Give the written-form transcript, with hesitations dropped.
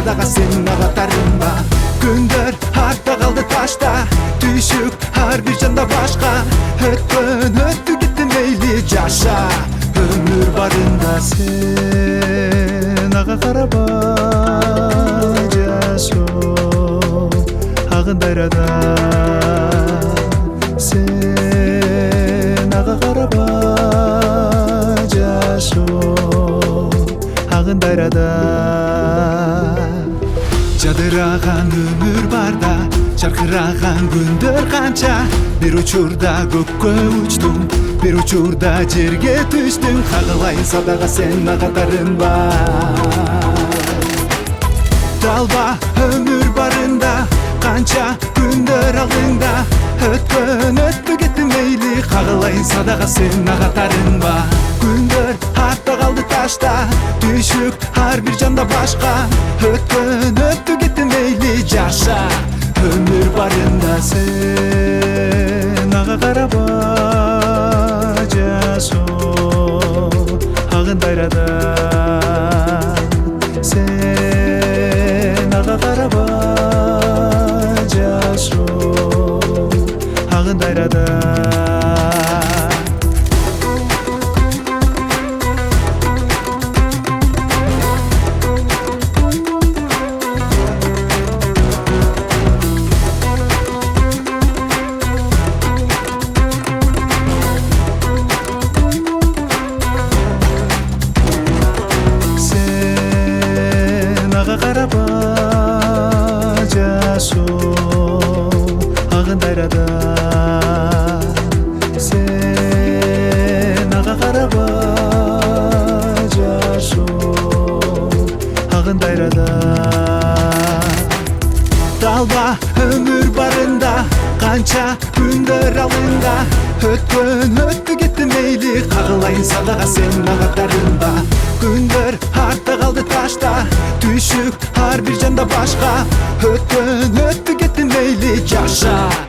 садаға сен ағатарынба. Күндер артта қалды ташта, түйшік ар бір жанда башқа. Өткөн өтті кетті мейлі жаша, өмір барында сен аға қараба жасо. Ағын дайрада сен аға қараба жасо. Ағын дайрада жадыраған өмір барда, жарқыраған күндер қанша. Bir учурда көккө учтум, bir учурда жерге түштүм. Кагылайын садаға сен ағатарынба. Талба өмір барында, қанша күндер алдыңда. Өткөн өттү кетти мейлі, кагылайын садаға сен ағатарынба. Күндер артта қалды ташта, түйшік ар бір жанда башқа. Өткөн өттү кетти мейлі жаша, өмір барында сен аға қараба жасо. Ағын дайрада сен аға қараба жасо. Ағын дайрада қараба жасо. Ағын дайрада сен аға қараба жасо. Ағын дайрада талба өмір барында, қанша күндер алдыңда. Өткөн өттү кетти мейлі, кагылайын садаға сен ағатарынба. Күндер артта қалды ташта, түйшік ар бір жанда башқа. Өткөн өттү кетти мейлі жаша,